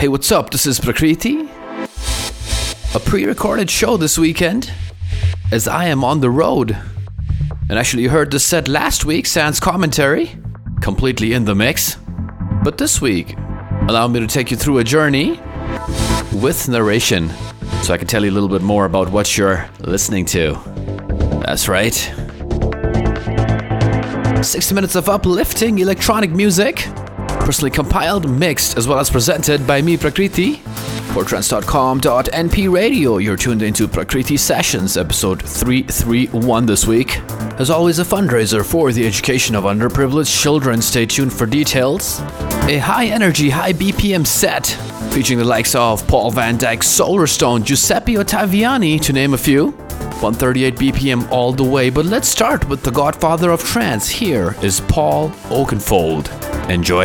Hey, what's up? This is Prakriti. A pre-recorded show this weekend, as I am on the road. And actually, you heard the set last week, Sans Commentary, completely in the mix. But this week, allow me to take you through a journey with narration, so I can tell you a little bit more about what you're listening to. That's right. 60 minutes of uplifting electronic music, personally compiled, mixed, as well as presented by me, Prakriti, for trance.com.np radio. You're tuned into Prakriti Sessions, episode 331 this week. As always, a fundraiser for the education of underprivileged children. Stay tuned for details. A high-energy, high BPM set featuring the likes of Paul Van Dyk, Solarstone, Giuseppe Ottaviani, to name a few. 138 BPM all the way, but let's start with the godfather of trance. Here is Paul Oakenfold. Enjoy.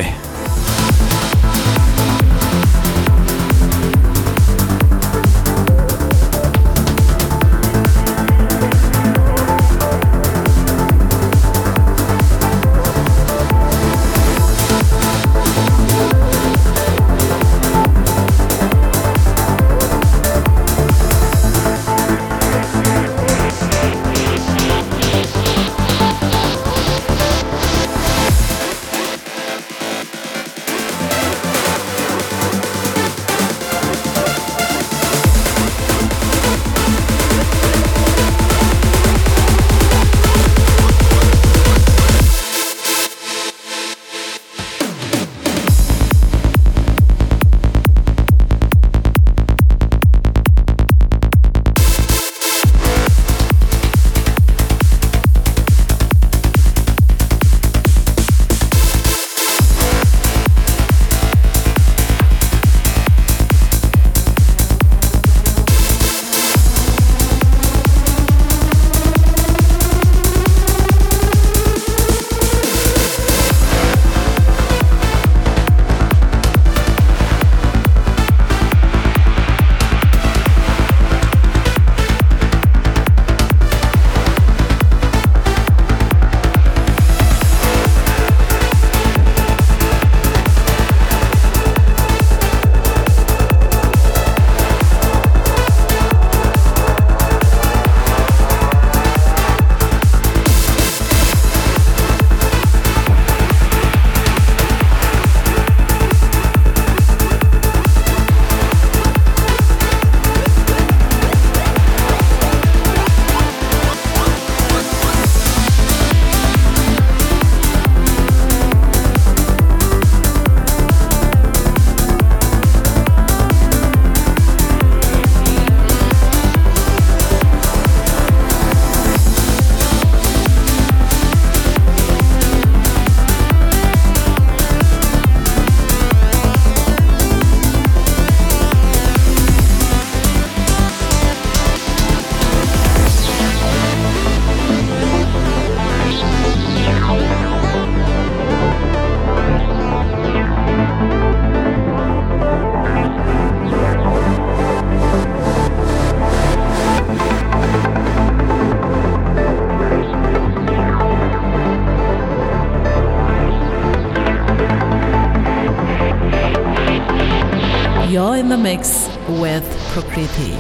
You're in the mix with Prakriti.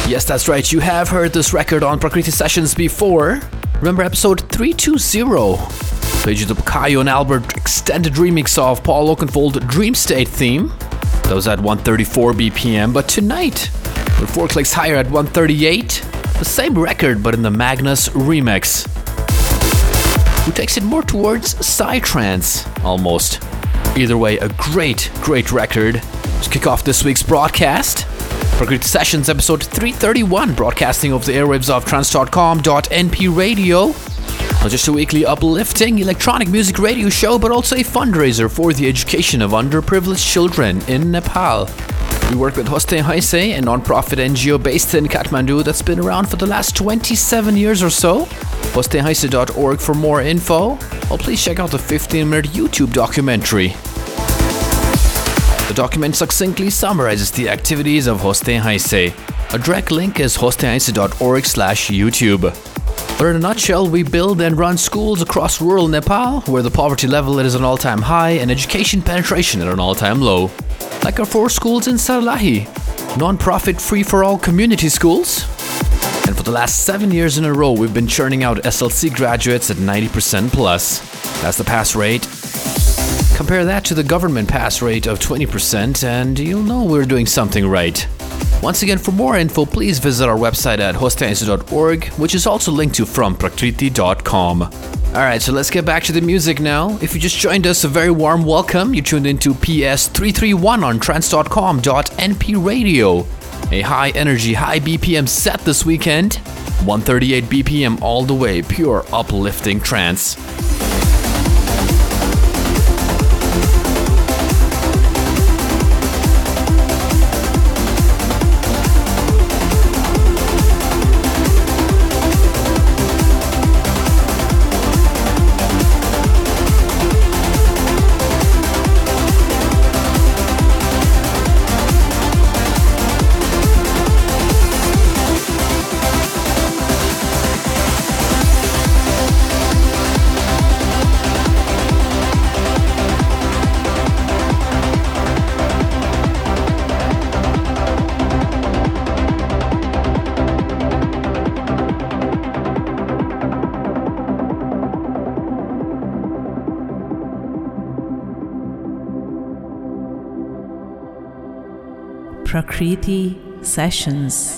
Yes, that's right, you have heard this record on Prakriti Sessions before. Remember episode 320? Played you the Bukayo and Albert extended remix of Paul Oakenfold Dream State theme. That was at 134 BPM, but tonight, we're 4 clicks higher at 138. The same record, but in the Magnus remix, who takes it more towards psytrance, almost. Either way, a great record. Let's kick off this week's broadcast. Prakriti Sessions episode 331, broadcasting over the airwaves of trance.com.np radio. Not just a weekly uplifting electronic music radio show, but also a fundraiser for the education of underprivileged children in Nepal. We work with Hoste Haise, a non-profit NGO based in Kathmandu that's been around for the last 27 years or so. hostehaise.org for more info, or please check out the 15-minute YouTube documentary. The document succinctly summarizes the activities of Hoste Haise. A direct link is hostehaise.org/YouTube. But in a nutshell, we build and run schools across rural Nepal, where the poverty level is an all-time high and education penetration at an all-time low. Like our 4 schools in Sarlahi, non-profit free-for-all community schools. And for the last 7 years in a row, we've been churning out SLC graduates at 90% plus. That's the pass rate. Compare that to the government pass rate of 20% and you'll know we're doing something right. Once again, for more info, please visit our website at hostehaise.org, which is also linked to fromprakriti.com. Alright, so let's get back to the music now. If you just joined us, a very warm welcome. You tuned into PS 331 on trance.com.np radio. A high energy, high BPM set this weekend. 138 BPM all the way, pure uplifting trance. Prakriti Sessions.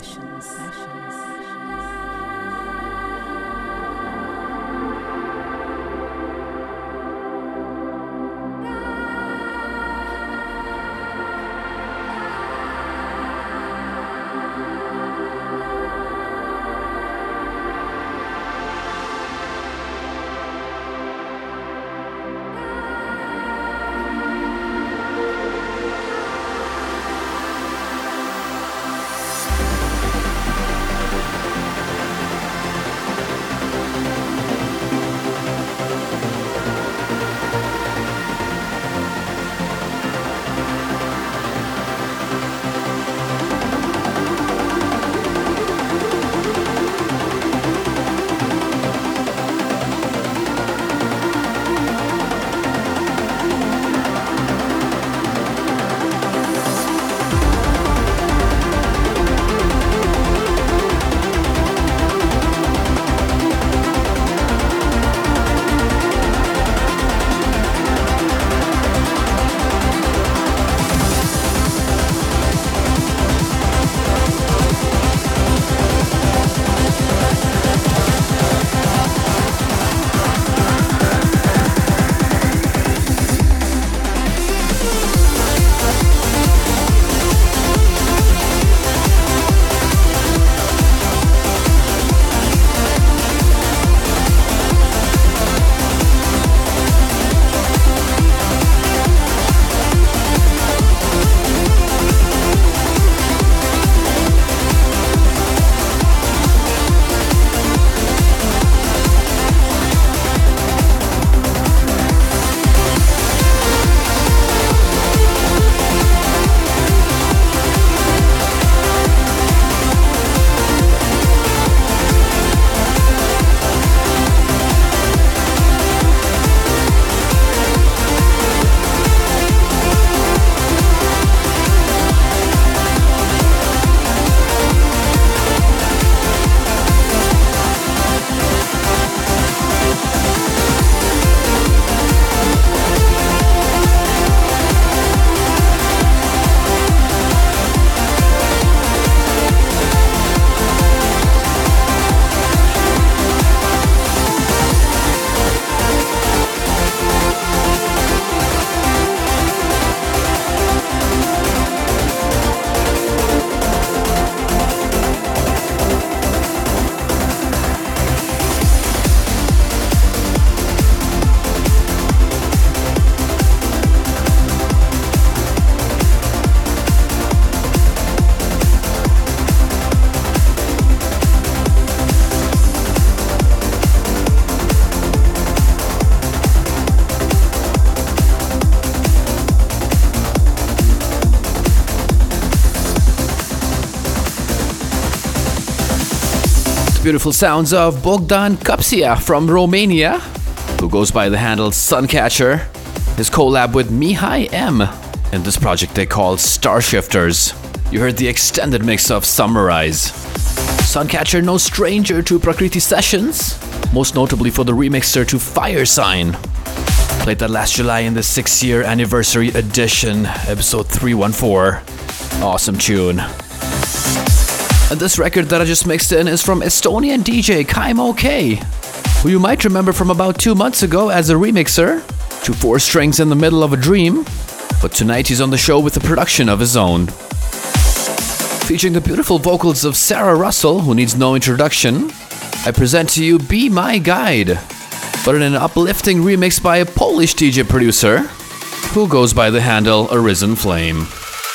beautiful sounds of Bogdan Kapsia from Romania, who goes by the handle Suncatcher. His collab with Mihai M in this project they call Starshifters. You heard the extended mix of Summarize. Suncatcher no stranger to Prakriti Sessions, most notably for the remixer to Fire Sign. Played that last July in the 6-year anniversary edition, episode 314. Awesome tune. And this record that I just mixed in is from Estonian DJ Kaimo K, who you might remember from about 2 months ago as a remixer to 4 Strings in the Middle of a Dream, but tonight he's on the show with a production of his own. Featuring the beautiful vocals of Sarah Russell, who needs no introduction, I present to you Be My Guide, but in an uplifting remix by a Polish DJ producer who goes by the handle Arisen Flame.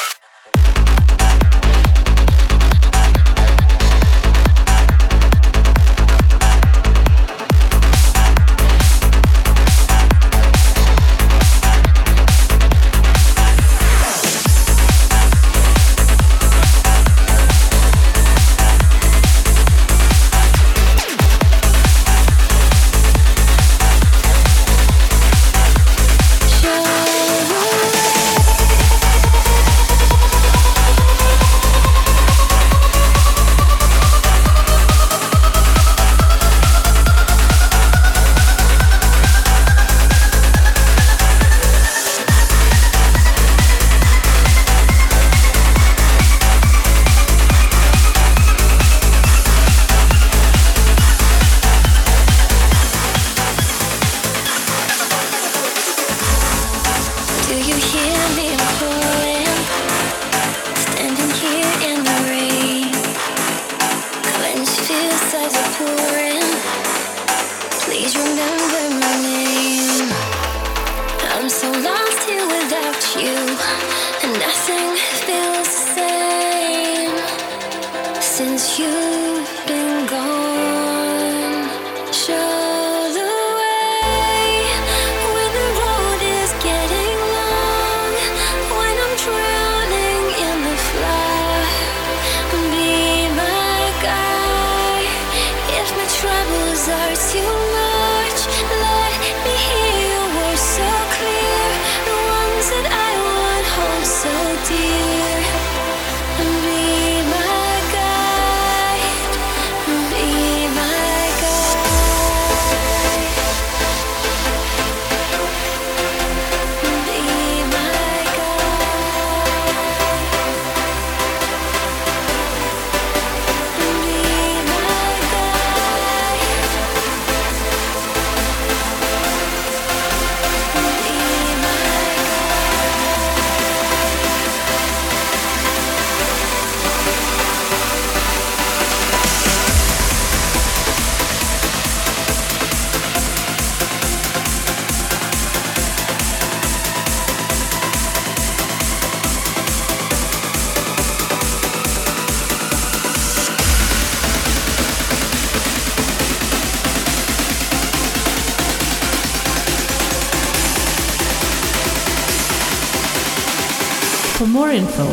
For more info,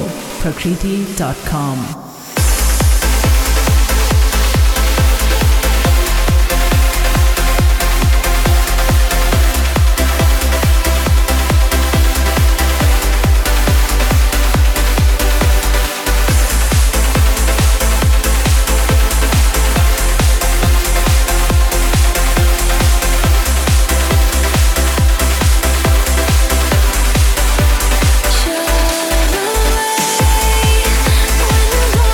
prakriti.com. When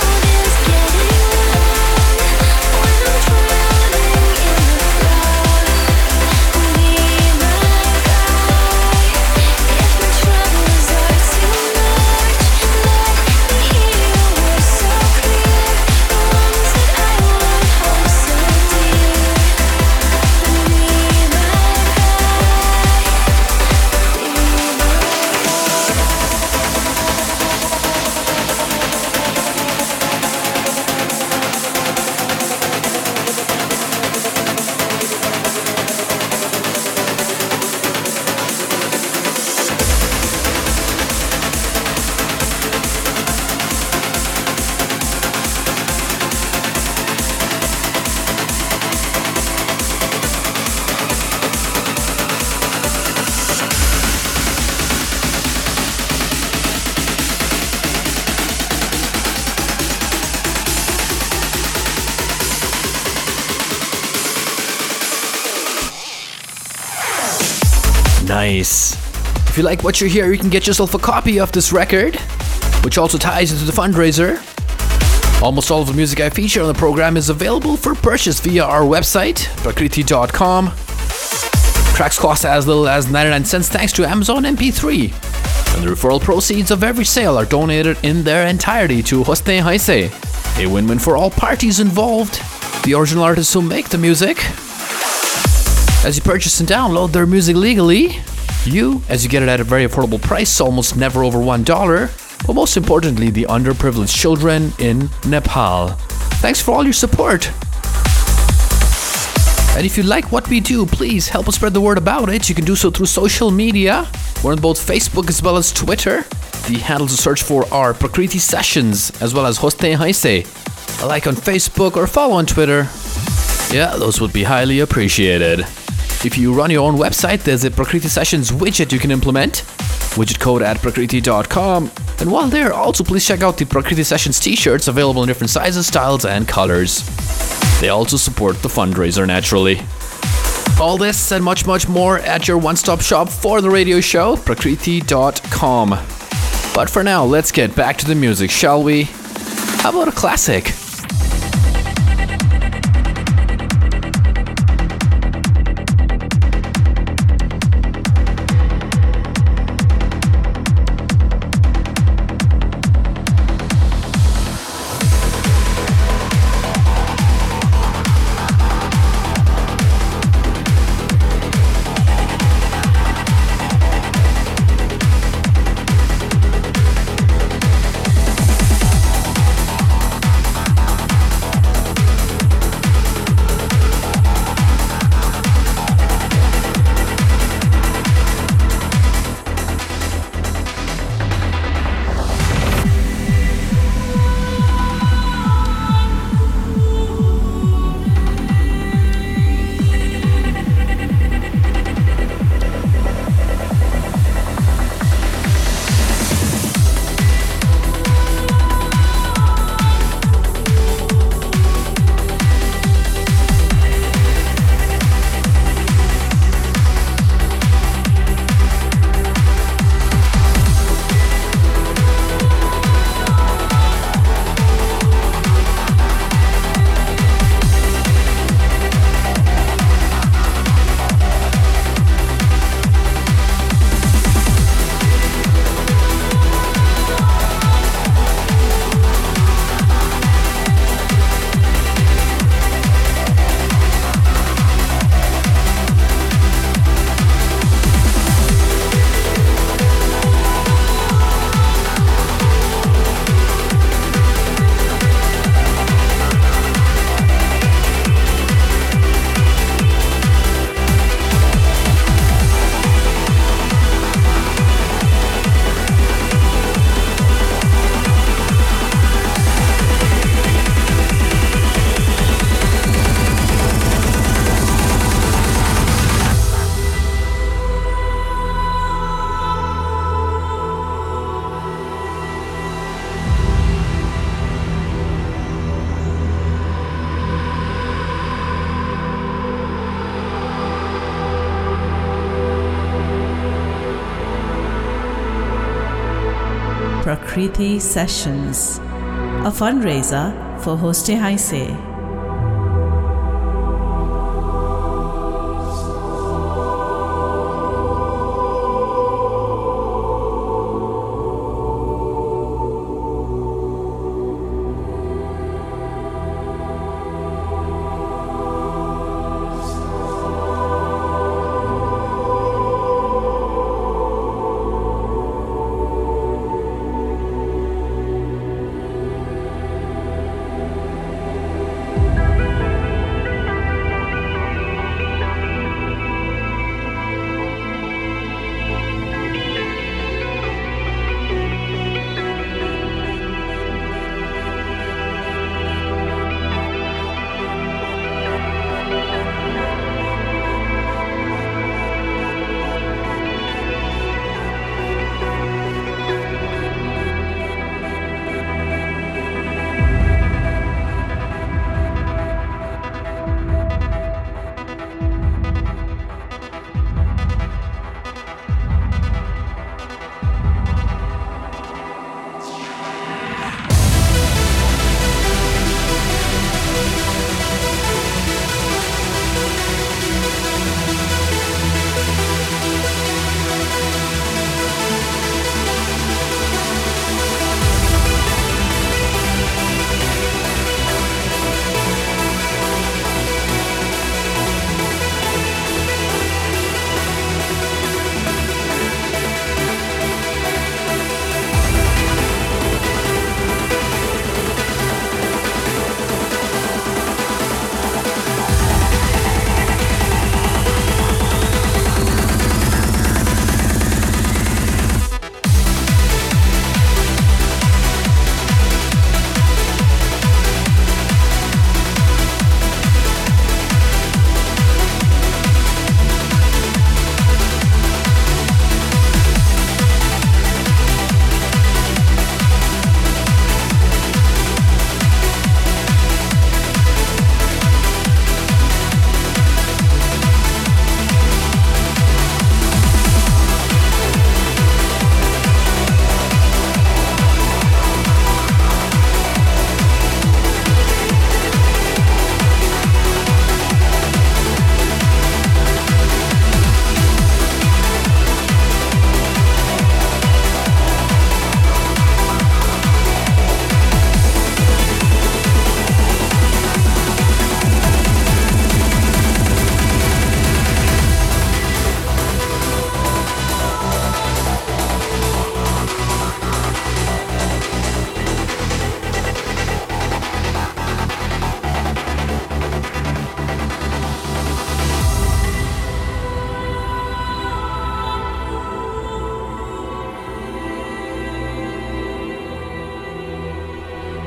Nice. If you like what you hear, you can get yourself a copy of this record, which also ties into the fundraiser. Almost all of the music I feature on the program is available for purchase via our website, prakriti.com. Tracks cost as little as 99 cents thanks to Amazon MP3. And the referral proceeds of every sale are donated in their entirety to Hosne Haise, a win-win for all parties involved. The original artists who make the music. As you purchase and download their music legally, as you get it at a very affordable price, almost never over $1, but most importantly, the underprivileged children in Nepal. Thanks for all your support. And if you like what we do, please help us spread the word about it. You can do so through social media. We're on both Facebook as well as Twitter. The handles to search for are Prakriti Sessions as well as Hosne Haise. A like on Facebook or follow on Twitter. Yeah, those would be highly appreciated. If you run your own website, there's a Prakriti Sessions widget you can implement. Widget code at prakriti.com. And while there, also please check out the Prakriti Sessions t-shirts available in different sizes, styles, and colors. They also support the fundraiser naturally. All this and much, much more at your one-stop shop for the radio show, prakriti.com. But for now, let's get back to the music, shall we? How about a classic? Prakriti Sessions, a fundraiser for Hosne Haise.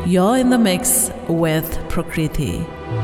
You're in the mix with Prakriti.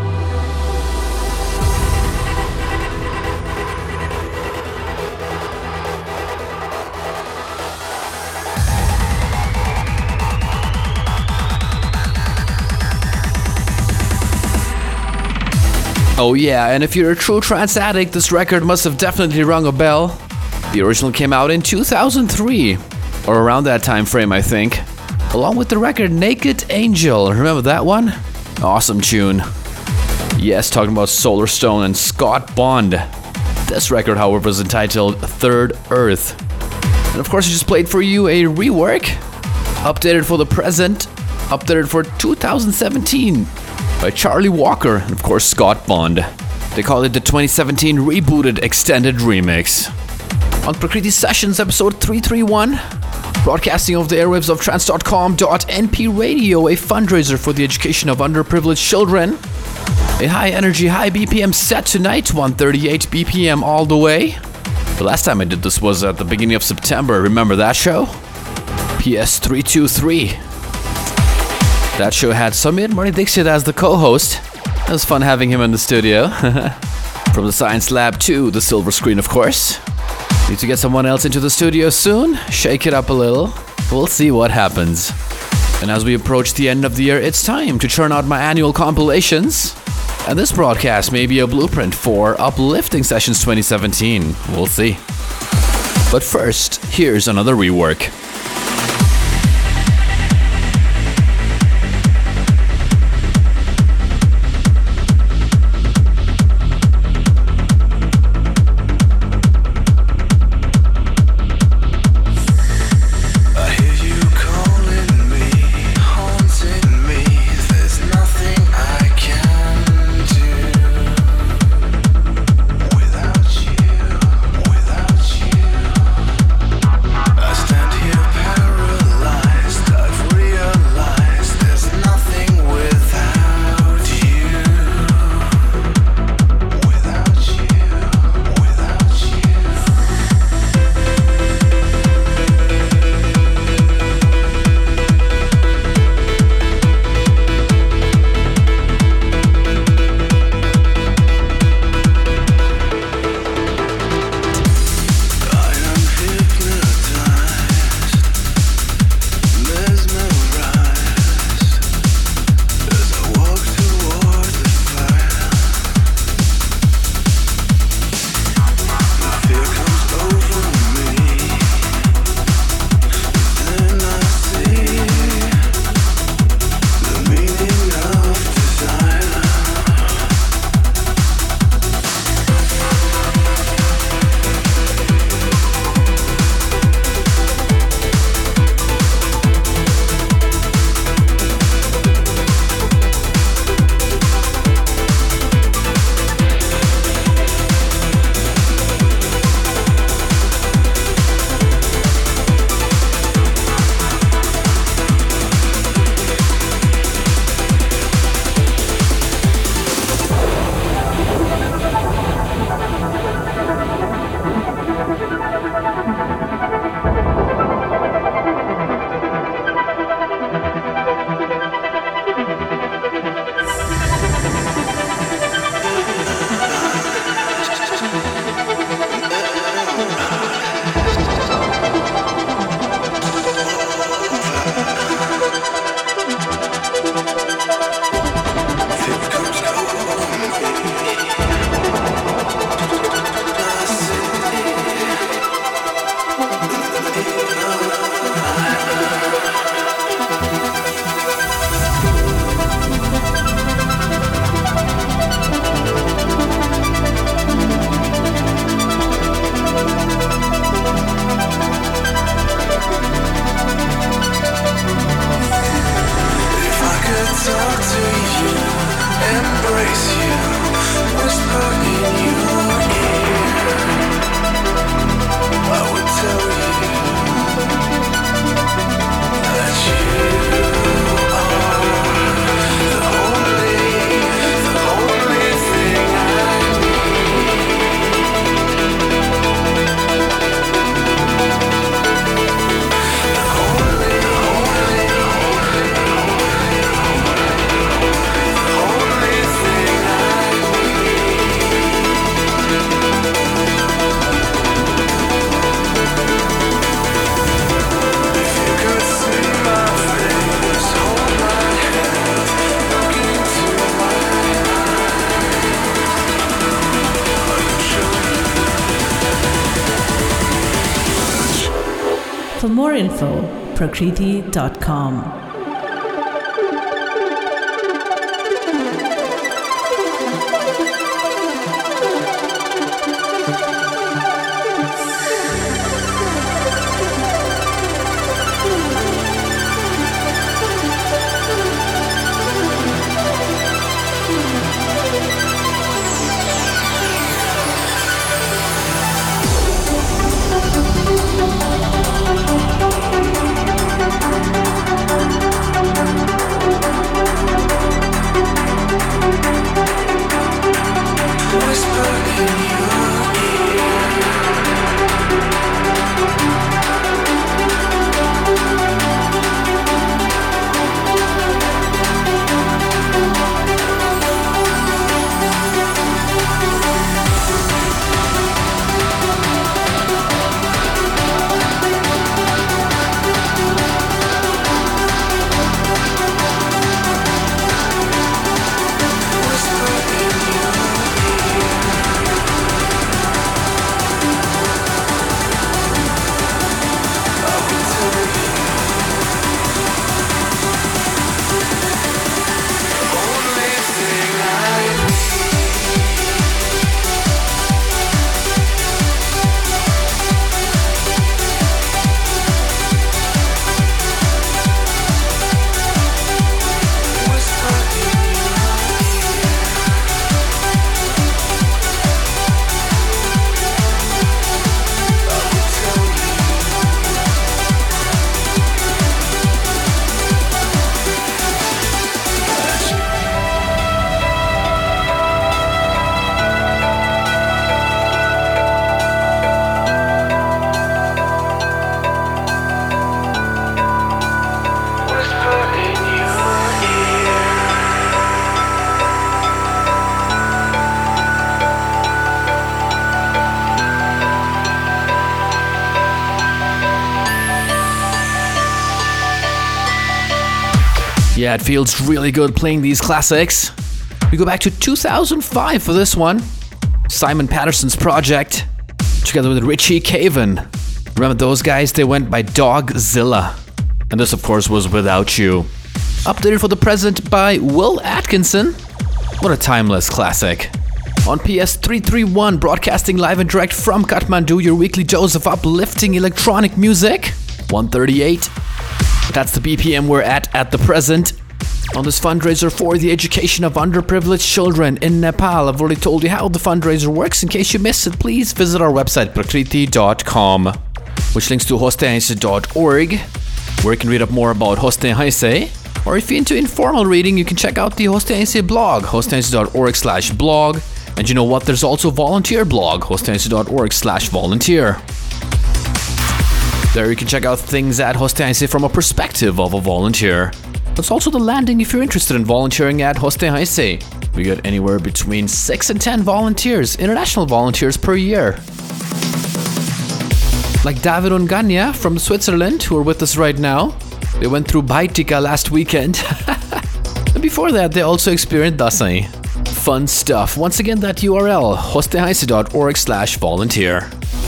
Oh yeah, and if you're a true trance addict, this record must have definitely rung a bell. The original came out in 2003, or around that time frame, I think, along with the record Naked Angel. Remember that one? Awesome tune. Yes, talking about Solarstone and Scott Bond. This record, however, was entitled Third Earth. And of course, I just played for you a rework, updated for the present, updated for 2017. By Charlie Walker and of course Scott Bond. They call it the 2017 rebooted extended remix. On Prakriti Sessions episode 331, broadcasting over the airwaves of trance.com.np radio, a fundraiser for the education of underprivileged children. A high energy, high BPM set tonight, 138 BPM all the way. The last time I did this was at the beginning of September, remember that show? PS323. That show had Samir Murray Dixit as the co-host. It was fun having him in the studio. From the Science Lab to the silver screen, of course. Need to get someone else into the studio soon. Shake it up a little. We'll see what happens. And as we approach the end of the year, it's time to churn out my annual compilations. And this broadcast may be a blueprint for Uplifting Sessions 2017. We'll see. But first, here's another rework. more info, prakriti.com. Yeah, it feels really good playing these classics. We go back to 2005 for this one. Simon Patterson's project, together with Richie Caven. Remember those guys? They went by Dogzilla. And this, of course, was Without You. Updated for the present by Will Atkinson. What a timeless classic. On PS331, broadcasting live and direct from Kathmandu, your weekly dose of uplifting electronic music. 138. That's the BPM we're at the present. On this fundraiser for the education of underprivileged children in Nepal. I've already told you how the fundraiser works. In case you missed it, please visit our website, prakriti.com, which links to hostehise.org, where you can read up more about Hostehise. Or if you're into informal reading, you can check out the Hostehise blog, hostehise.org/blog. And you know what? There's also a volunteer blog, hostehise.org/volunteer. There you can check out things at Hostehise from a perspective of a volunteer. That's also the landing if you're interested in volunteering at Hostehise. We get anywhere between 6 and 10 volunteers, international volunteers per year. Like David Ungania from Switzerland, who are with us right now. They went through Baitika last weekend. And before that, they also experienced Dasai. Fun stuff. Once again, that URL, hostehise.org/volunteer.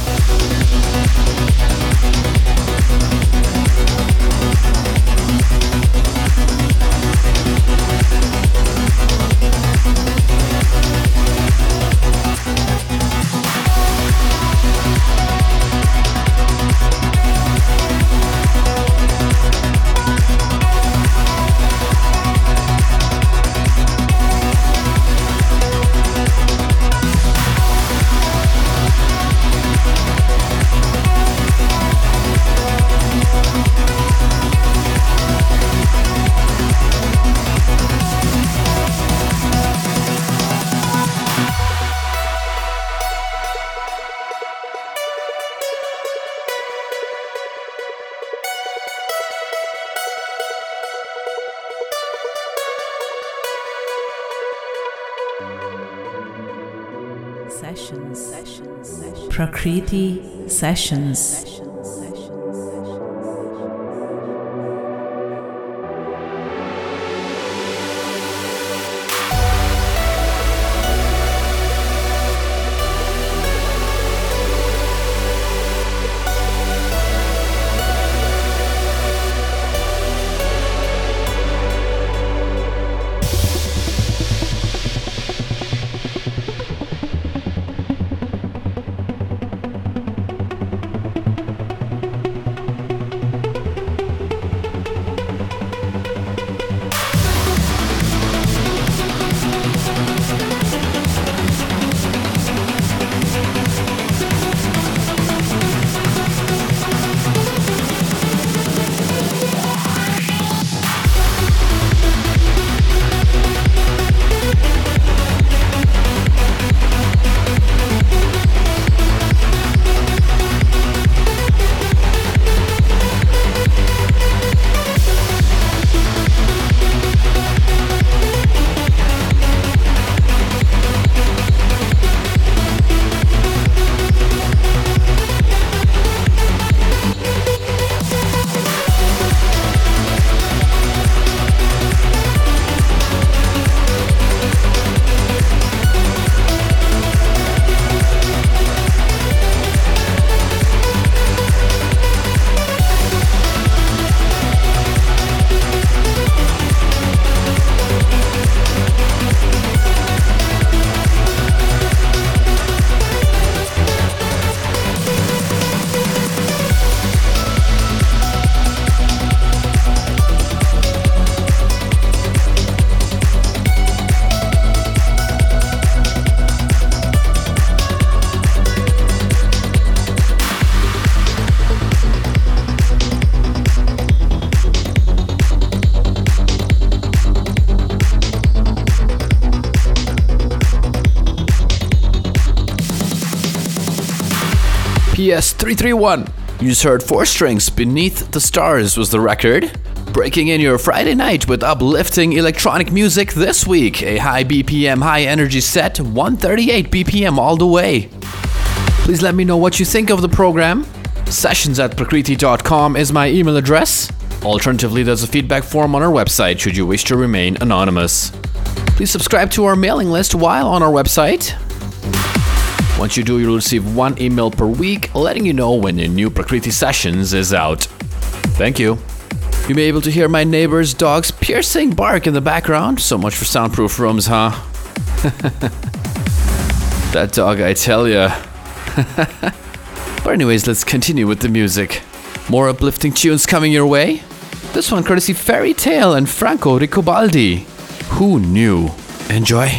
Prakriti Sessions. PS 331. You just heard Four Strings, Beneath the Stars was the record. Breaking in your Friday night with uplifting electronic music this week. A high BPM, high energy set, 138 BPM all the way. Please let me know what you think of the program. Sessions@prakriti.com is my email address. Alternatively, there's a feedback form on our website should you wish to remain anonymous. Please subscribe to our mailing list while on our website. Once you do, you'll receive one email per week letting you know when a new Prakriti Sessions is out. Thank you. You may be able to hear my neighbor's dog's piercing bark in the background. So much for soundproof rooms, huh? That dog, I tell ya. But anyways, let's continue with the music. More uplifting tunes coming your way. This one courtesy Fairy Tale and Franco Ricobaldi. Who knew? Enjoy.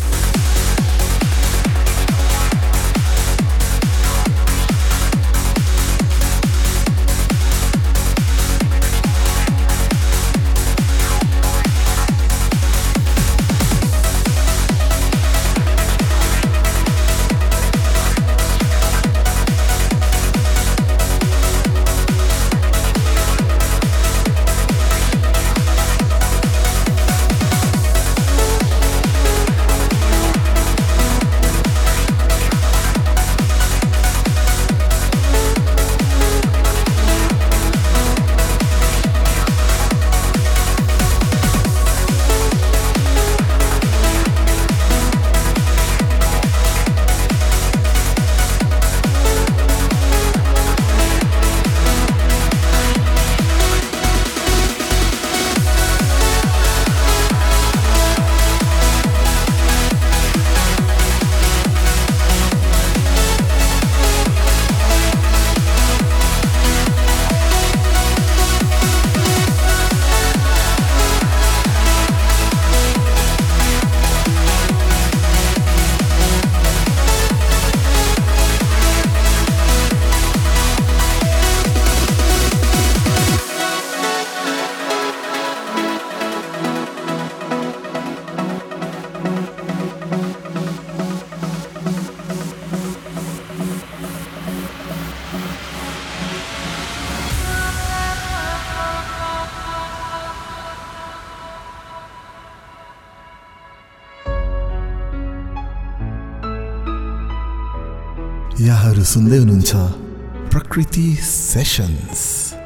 यहाँहरू सुन्दै हुनुहुन्छ प्रकृति sessions.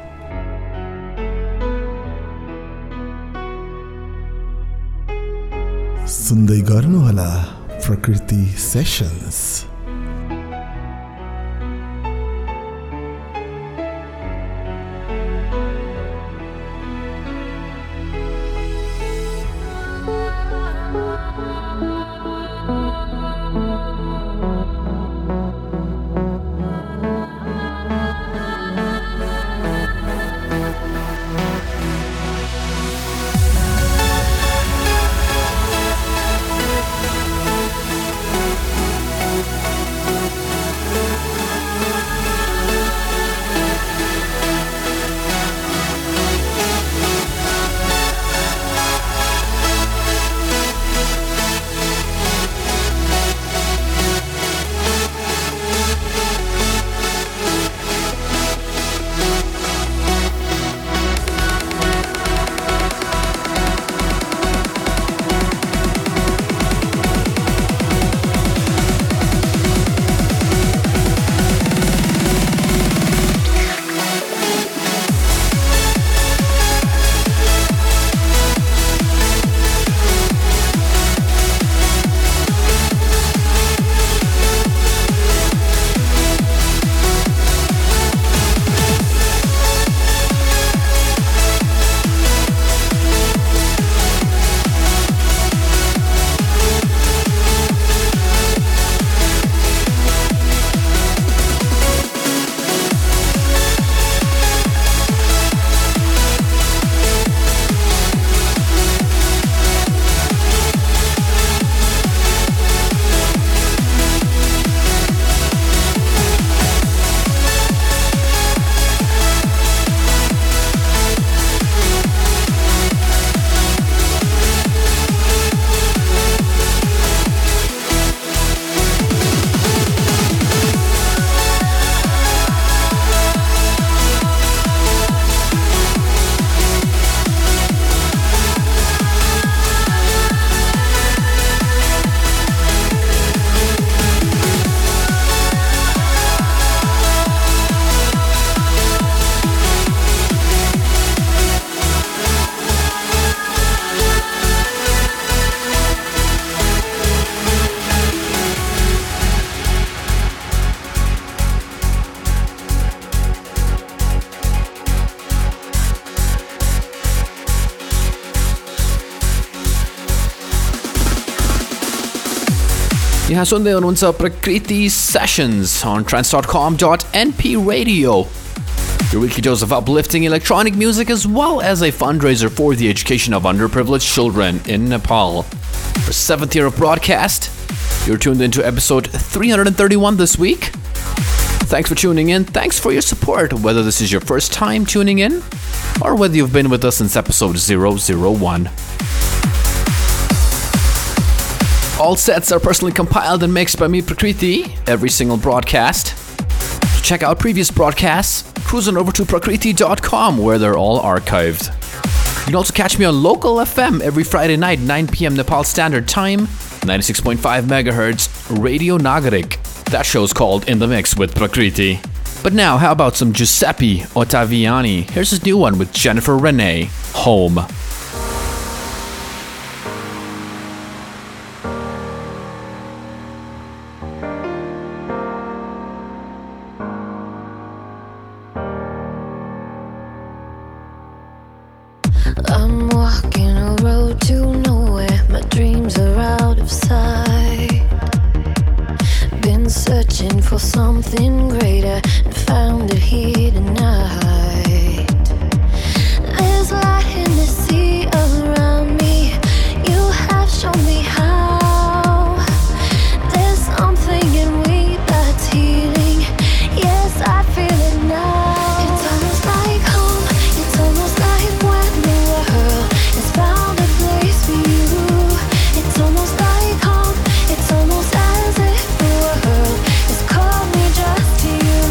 सुन्दै गर्नुहोला प्रकृति sessions. Ihr sunde on unser Prakriti Sessions on trance.com.np radio. Your weekly dose of uplifting electronic music as well as a fundraiser for the education of underprivileged children in Nepal. For 7th year of broadcast, you're tuned into episode 331 this week. Thanks for tuning in. Thanks for your support, whether this is your first time tuning in or whether you've been with us since episode 001. All sets are personally compiled and mixed by me, Prakriti, every single broadcast. To check out previous broadcasts, cruise on over to prakriti.com where they're all archived. You can also catch me on local FM every Friday night, 9 p.m. Nepal Standard Time, 96.5 MHz, Radio Nagarik. That show's called In the Mix with Prakriti. But now, how about some Giuseppe Ottaviani? Here's his new one with Jennifer Renee, Home. I'm walking a road to nowhere. My dreams are out of sight. Been searching for something greater and found it here tonight. There's light in the sea around me. You have shown me how. There's something in me that's healing. Yes, I feel it now. It's almost like home. It's almost like when the world has found a place for you. It's almost like home. It's almost as if the world has called me just to you.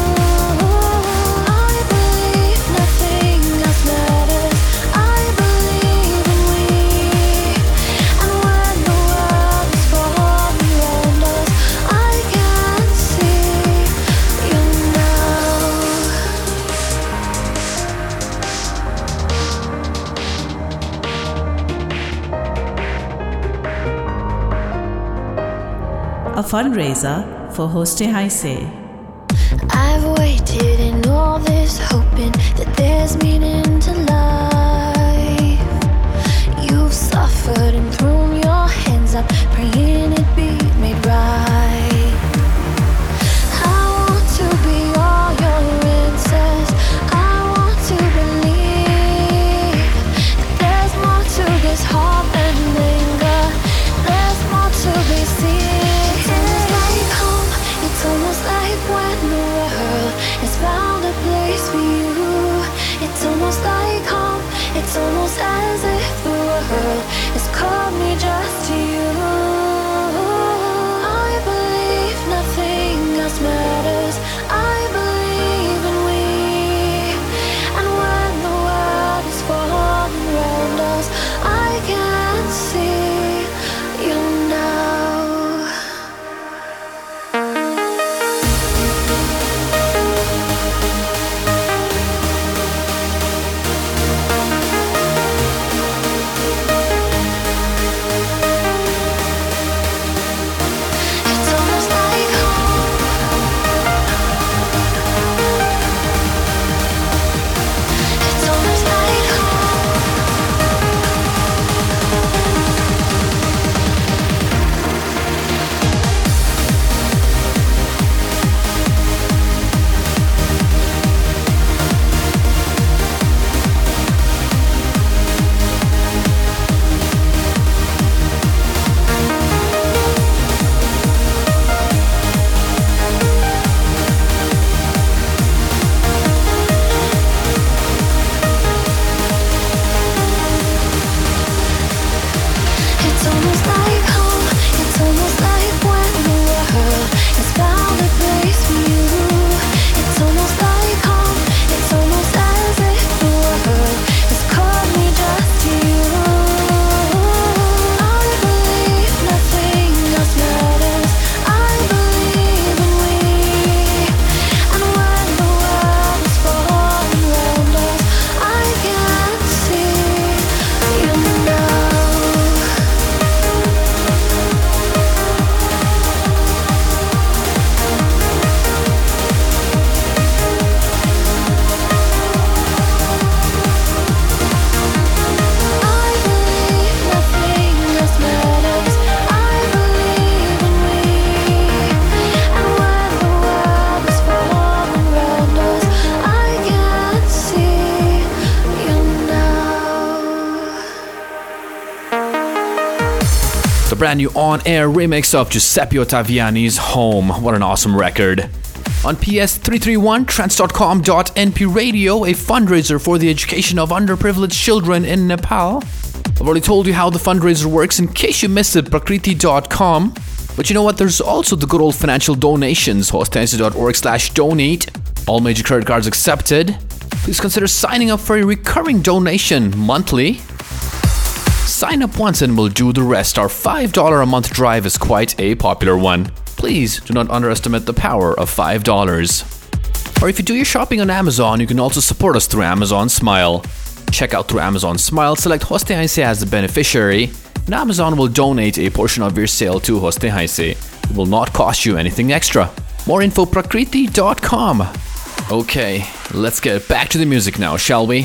I believe nothing else matters. I believe in we. And when the world is falling around us, I can see you now. A fundraiser for Hoste Haise. I've waited in all this, hoping that there's meaning to life. You've suffered and thrown your hands up, praying it be made right. I want to be all your answers. I want to believe that there's more to this heart than anger. There's more to be seen. It's like home. It's almost like when the world has found a place for you. It's almost like home. the brand new on-air remix of Giuseppe Ottaviani's Home. What an awesome record. On PS331, trance.com.np radio, a fundraiser for the education of underprivileged children in Nepal. I've already told you how the fundraiser works in case you missed it, prakriti.com. But you know what? There's also the good old financial donations, hostehaise.org/donate. All major credit cards accepted. Please consider signing up for a recurring donation monthly. Sign up once and we'll do the rest. Our $5 a month drive is quite a popular one. Please do not underestimate the power of $5. Or if you do your shopping on Amazon, you can also support us through Amazon Smile. Check out through Amazon Smile, select Hoste Haise as the beneficiary, and Amazon will donate a portion of your sale to Hoste Haise. It will not cost you anything extra. More info, prakriti.com. Okay, let's get back to the music now, shall we?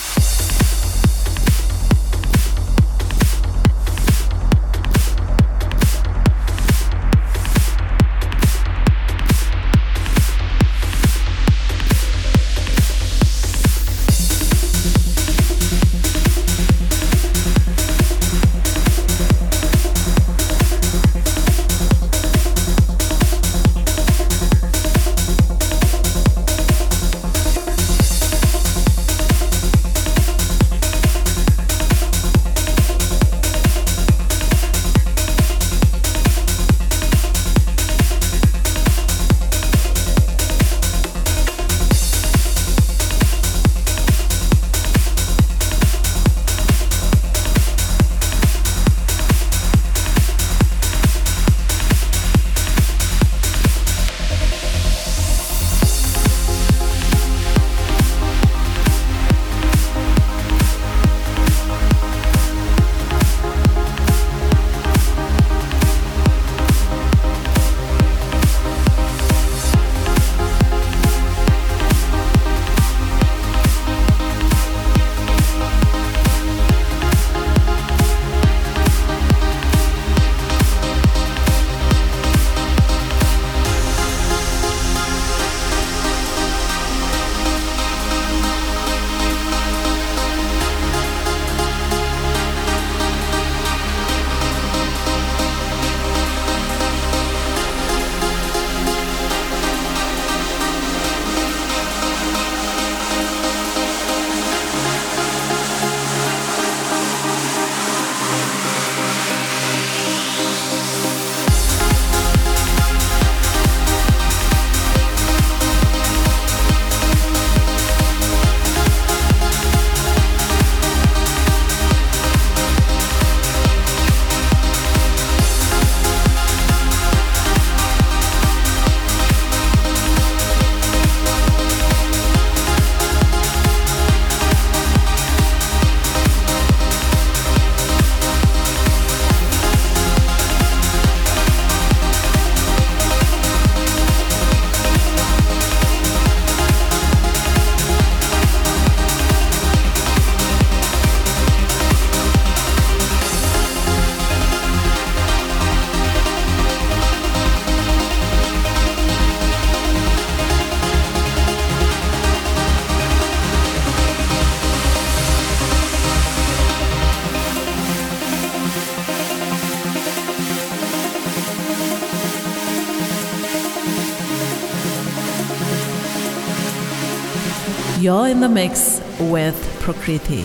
You're in the mix with Prakriti.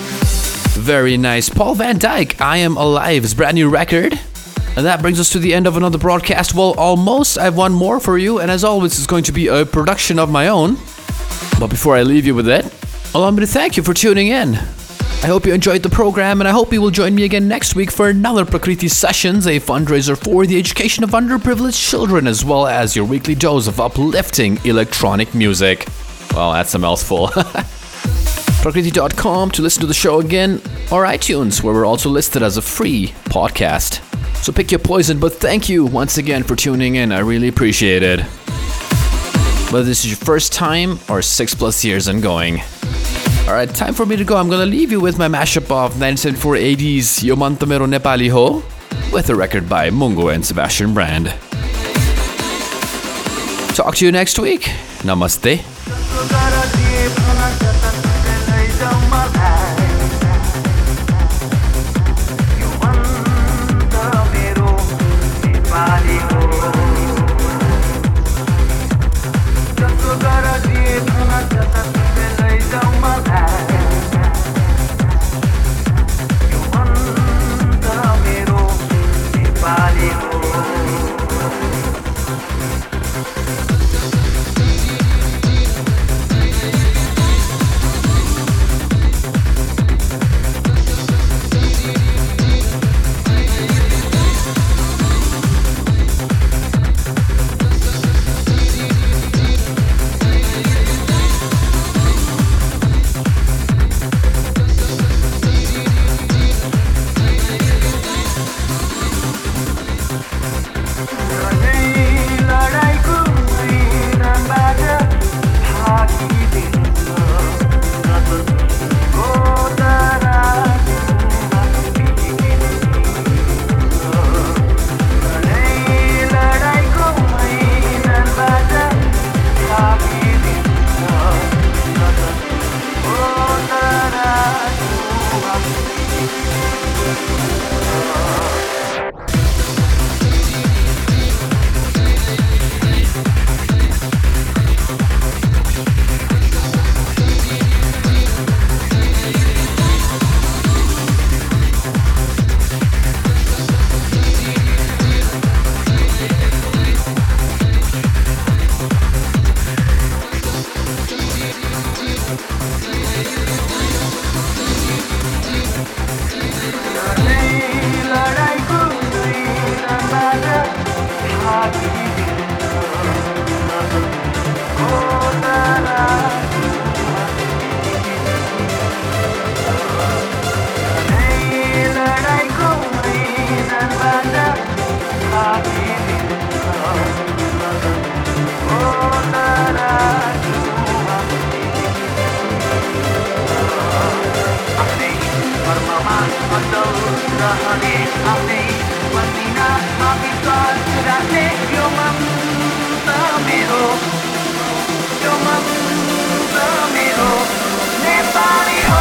Very nice. Paul Van Dyk, I Am Alive's brand new record. And that brings us to the end of another broadcast. Well, almost. I have one more for you. And as always, it's going to be a production of my own. But before I leave you with it, allow me to thank you for tuning in. I hope you enjoyed the program, and I hope you will join me again next week for another Prakriti Sessions, a fundraiser for the education of underprivileged children, as well as your weekly dose of uplifting electronic music. Well, that's a mouthful. Prakriti.com to listen to the show again, or iTunes, where we're also listed as a free podcast. So pick your poison, but thank you once again for tuning in. I really appreciate it. Whether this is your first time or 6+ years and going. Alright, time for me to go. I'm gonna leave you with my mashup of 1980s Yo Man Tamero Nepali Ho with a record by Mungo and Sebastian Brand. Talk to you next week. Namaste. You wonder कर्ममा अचल रहने आफ्नै पसिना विश्वास राख्ने यो मन्त्र मेरो यो मन्त्र मेरो नेपाली हो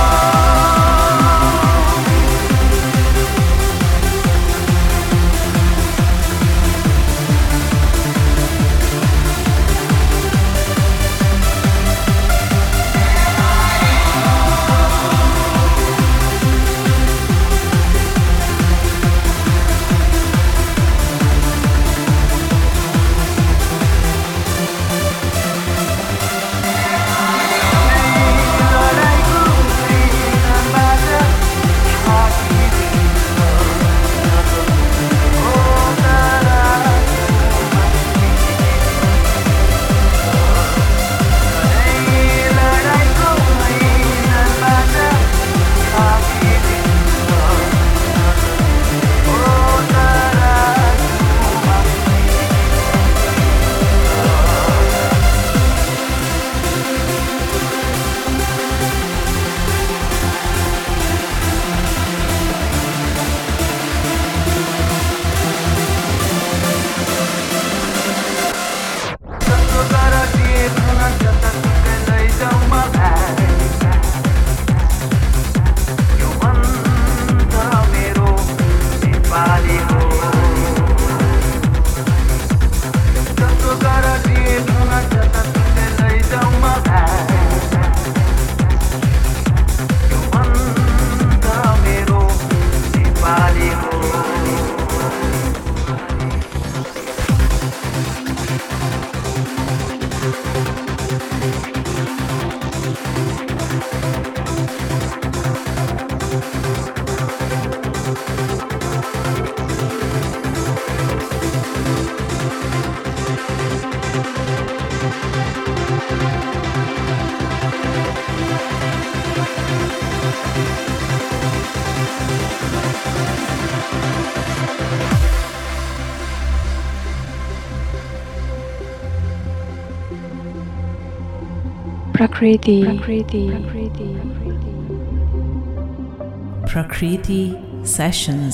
Prakriti Sessions.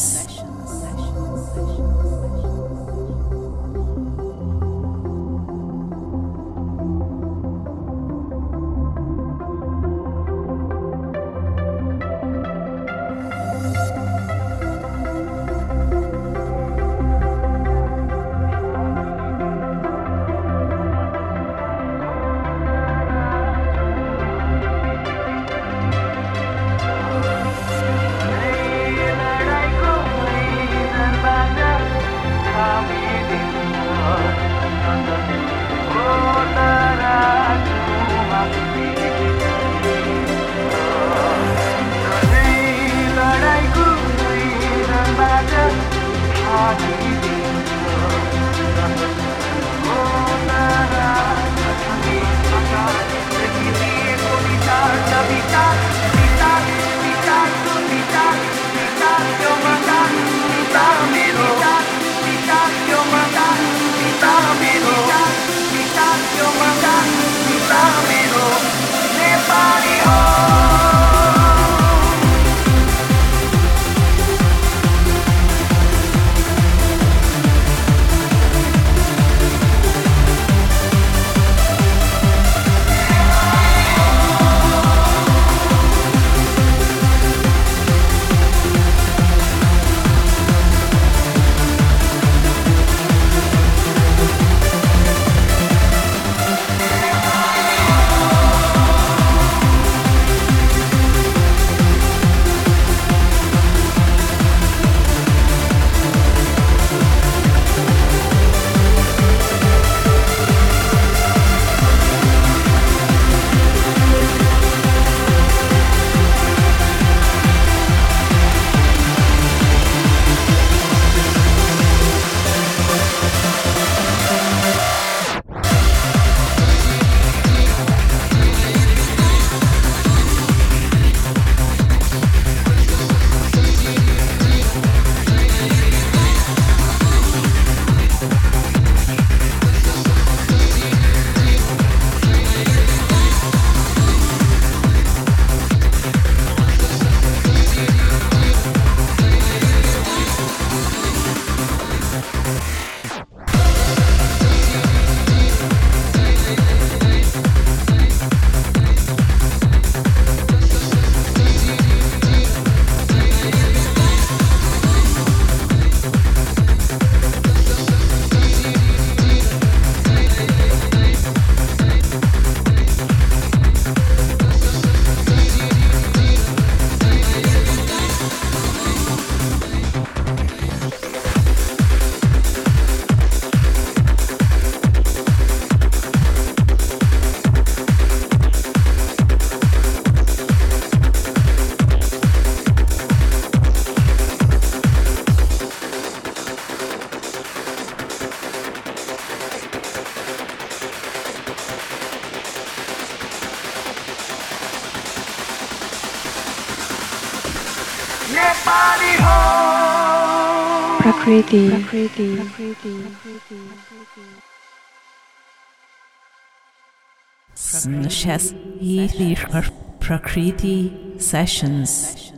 body home. Prakriti. Prakriti Sessions.